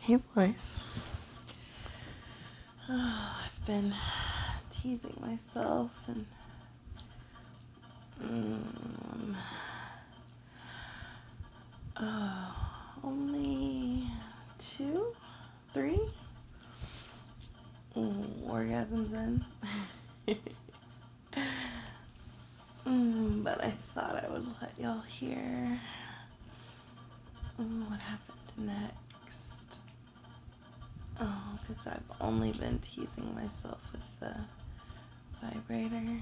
Hey boys. I've been teasing myself and only 3 orgasms in. But I thought I would let y'all hear what happened next. Because I've only been teasing myself with the vibrator.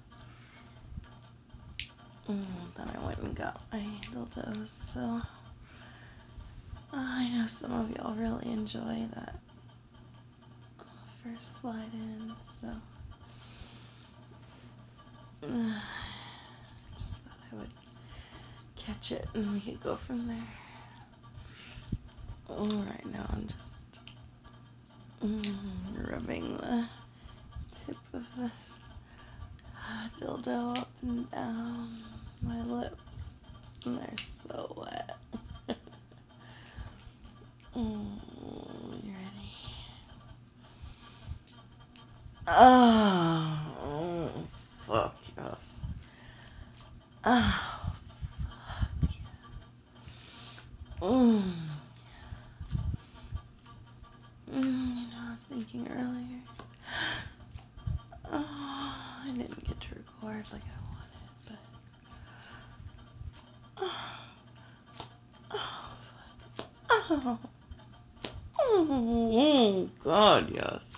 Then I went and got my dildos, so I know some of y'all really enjoy that first slide in, so I just thought I would catch it and we could go from there. Right now I'm just rubbing the tip of this dildo up and down my lips, and they're so wet. You ready? Oh, fuck yes. Oh, fuck yes. I was thinking earlier. I didn't get to record like I wanted, but oh God, yes.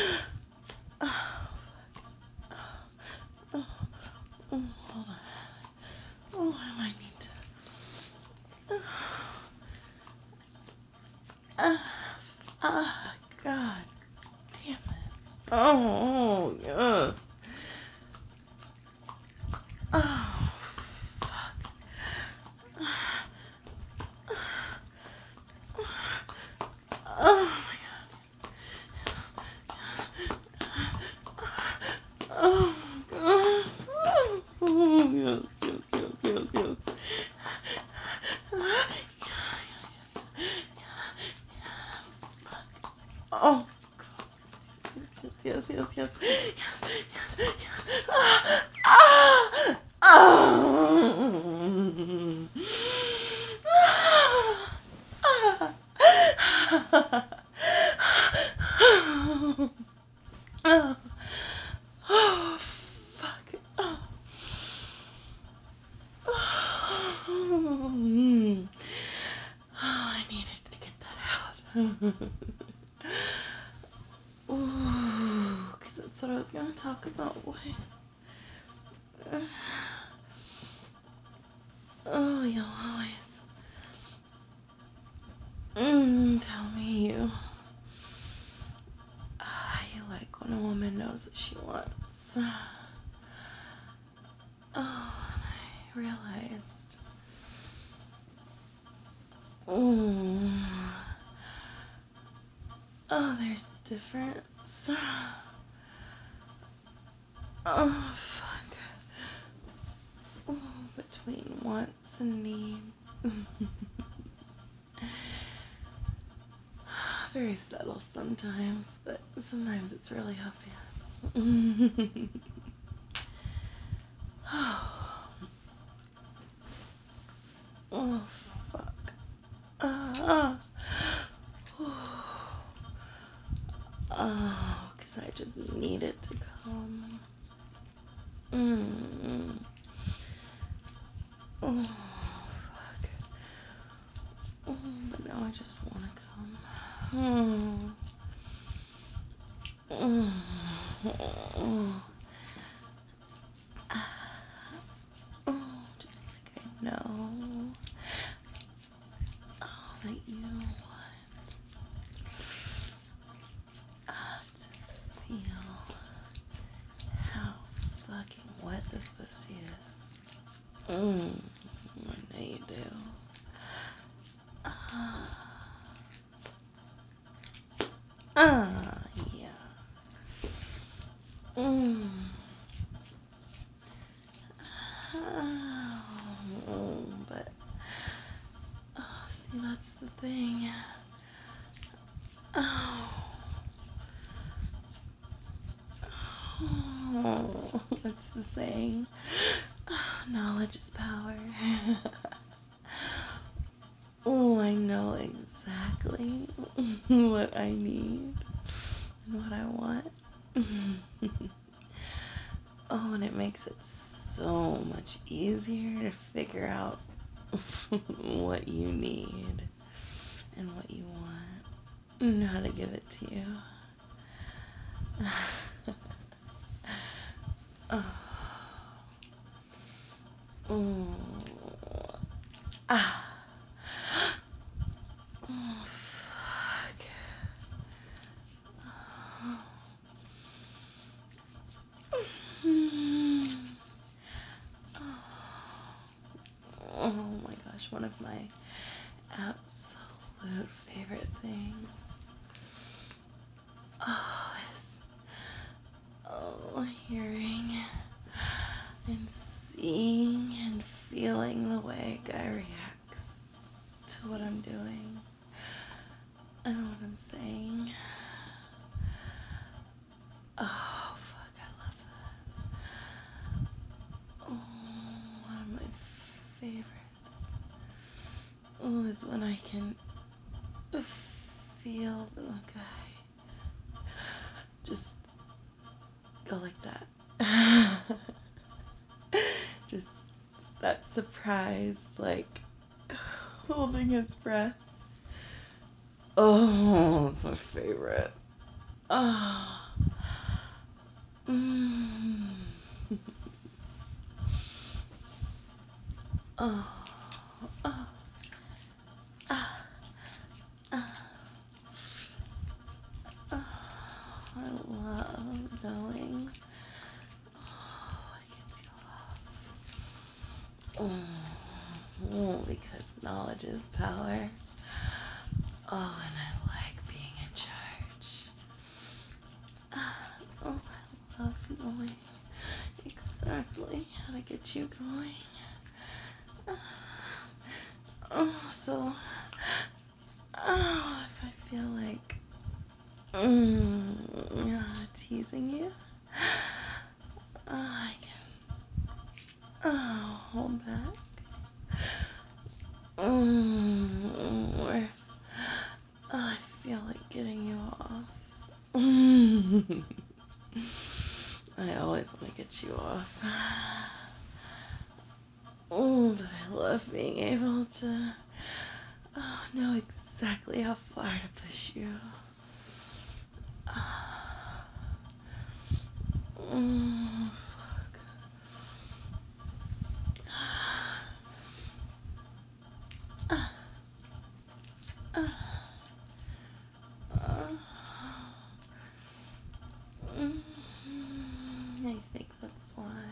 Hold on. I might need to. God damn it. Oh, yes. Oh, fuck. Oh, my God. Oh, God. Oh, yes, yes, yes, yes, yes. Oh, yes, yes, yes, yes, yes, yes, yes. Oh, fuck. I needed to get that out. Ooh, because that's what I was going to talk about, boys. Oh, you'll always tell me you like when a woman knows what she wants. Oh, and I realized, there's a difference. Oh, fuck. Between wants and needs. Very subtle sometimes, but sometimes it's really obvious. Oh, fuck. Oh, because I just needed to come. Oh, fuck. But now I just want to come. Just like I know that you want to feel how fucking wet this pussy is. I know you do. Yeah. What's the saying? Knowledge is power. Oh, I know exactly what I need and what I want. Oh, and it makes it so much easier to figure out what you need and what you want and how to give it to you. Oh, ah, oh, fuck. Oh my gosh, one of my absolute favorite things. Oh, is hearing and seeing and feeling the way a guy reacts to what I'm doing and what I'm saying. Oh, fuck, I love that. Oh, one of my favorites. Oh, is when I can feel the guy just go like that. Just that surprised, like holding his breath. Oh, it's my favorite. Oh. Mm. Oh. Oh. Ah. Ah. Oh. I love knowing what gets you off. Oh, because knowledge is power. Oh, and I like being in charge. Oh, I love knowing exactly how to get you going. Oh, so, if I feel like teasing you, I can hold back. Or if I feel like getting you off. I always want to get you off. Oh, but I love being able to know exactly how far to push you. Mm, fuck. Mm, I think that's why.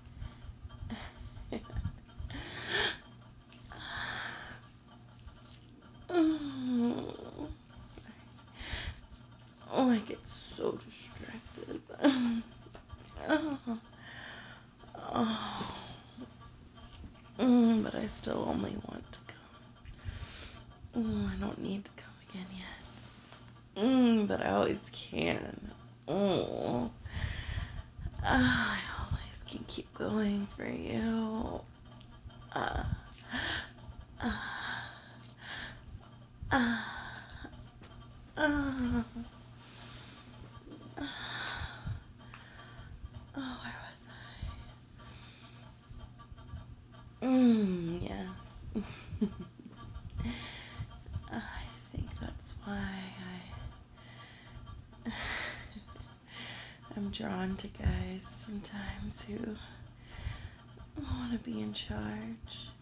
Mm, oh, I get so distracted. Oh, oh, but I still only want to come. I don't need to come again yet. But I always can. Oh, I always can keep going for you. Uh, uh, oh, where was I? Yes. I think that's why I'm drawn to guys sometimes who want to be in charge.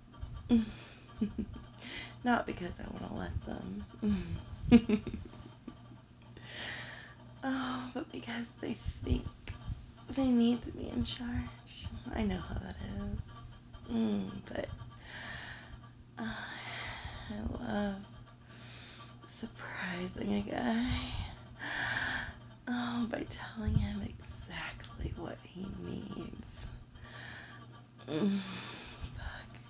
Not because I want to let them. Oh, but because they think they need to be in charge. I know how that is. But I love surprising a guy. Oh, by telling him exactly what he needs. Fuck.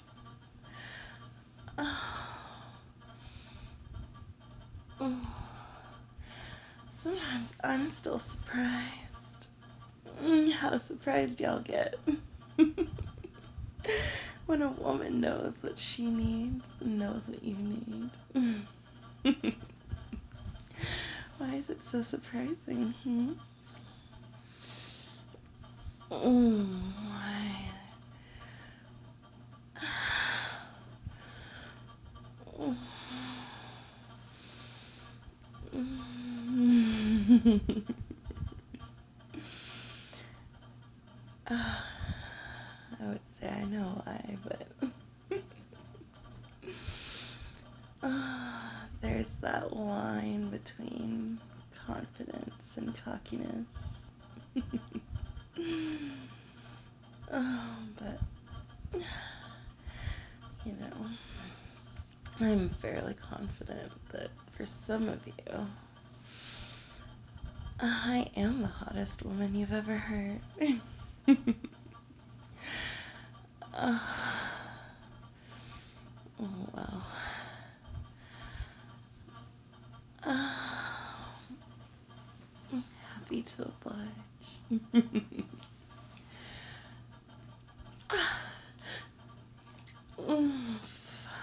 Sometimes I'm still surprised. How surprised y'all get when a woman knows what she needs and knows what you need. Why is it so surprising? Why? I would say I know why, but there's that line between confidence and cockiness. But, you know, I'm fairly confident that for some of you, I am the hottest woman you've ever heard. Oh, well. Happy to oblige. Fuck.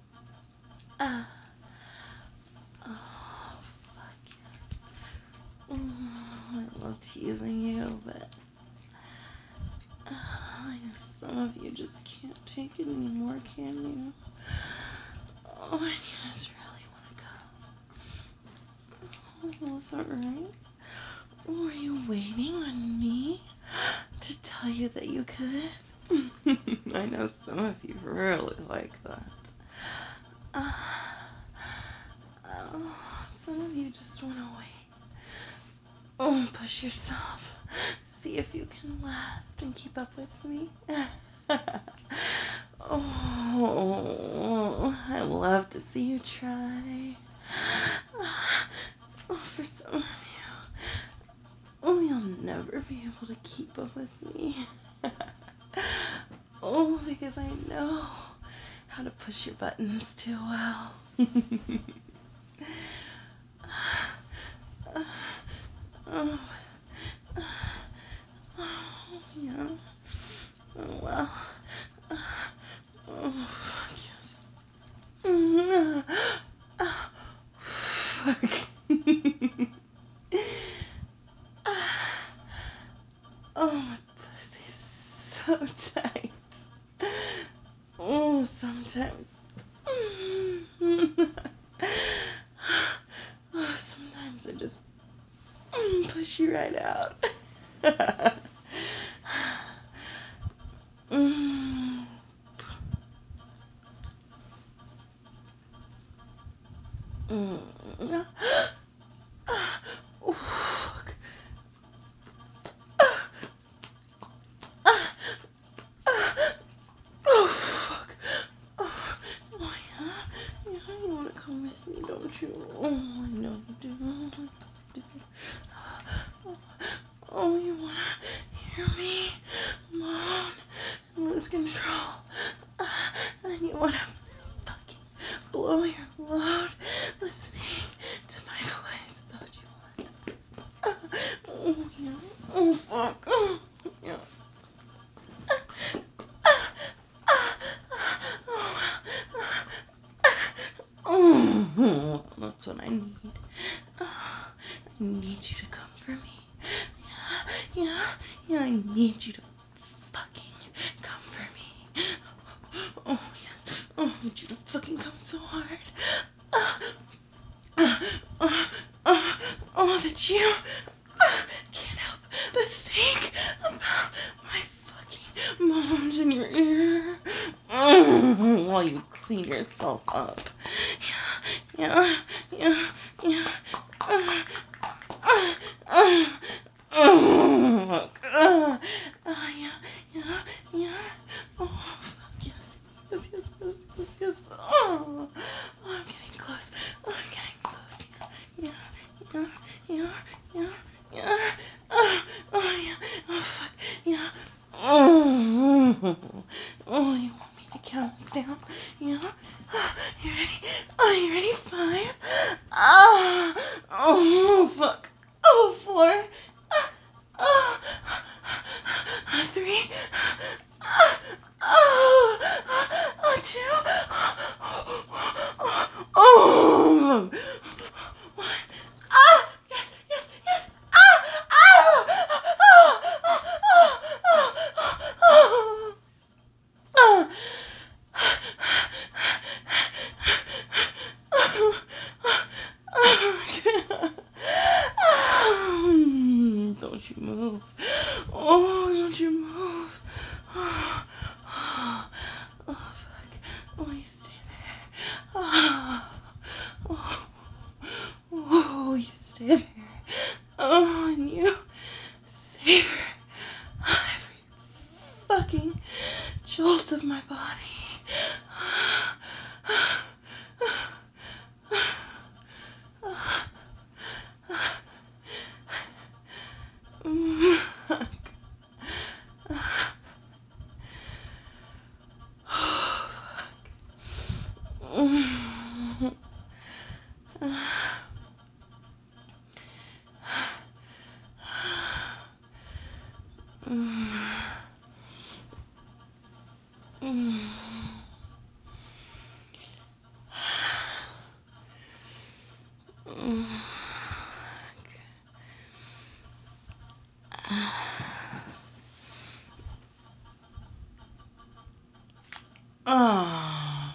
Oh, fuck yes. I love teasing you, but I know some of you just can't take it anymore, can you? Oh, and you just really want to come. Oh, is that right? Were you waiting on me to tell you that you could? I know some of you really like that. Some of you just want to wait. Oh, push yourself. See if you can last and keep up with me. Oh, I love to see you try. Oh, for some of you, oh, you'll never be able to keep up with me. Oh, because I know how to push your buttons too well. Oh, yeah. Oh, well. Oh, fuck yes. Fuck. Oh, my pussy's so tight. Oh, sometimes. Oh, sometimes I just push you right out. Mm. Mm. Oh, fuck. Oh, fuck. Oh, oh yeah. Yeah, you want to come with me, don't you? Oh, I know you do. I know you do. Oh, you want to hear me moan and lose control. And you want to fucking blow your load listening to my voice. Is that what you want? Oh, yeah. Oh, fuck. Oh, yeah. Oh, that's what I need. I need you to come for me. Yeah, yeah, yeah, I need you to fucking come for me. Oh, yeah. Oh, I need you to fucking come so hard. Oh, that you can't help but think about my fucking moans in your ear. While you clean yourself up. Yeah, yeah, yeah, yeah. Yeah, yeah, yeah. Oh, yes, yes, yes, yes, yes, yes. Oh, I'm getting close. I'm getting close. Yeah, yeah, yeah, yeah, yeah. Oh, yeah. Oh, fuck. Yeah. Oh, you want me to count us down? Yeah. You ready? stay there. Oh, and you savor every fucking jolt of my body. Oh.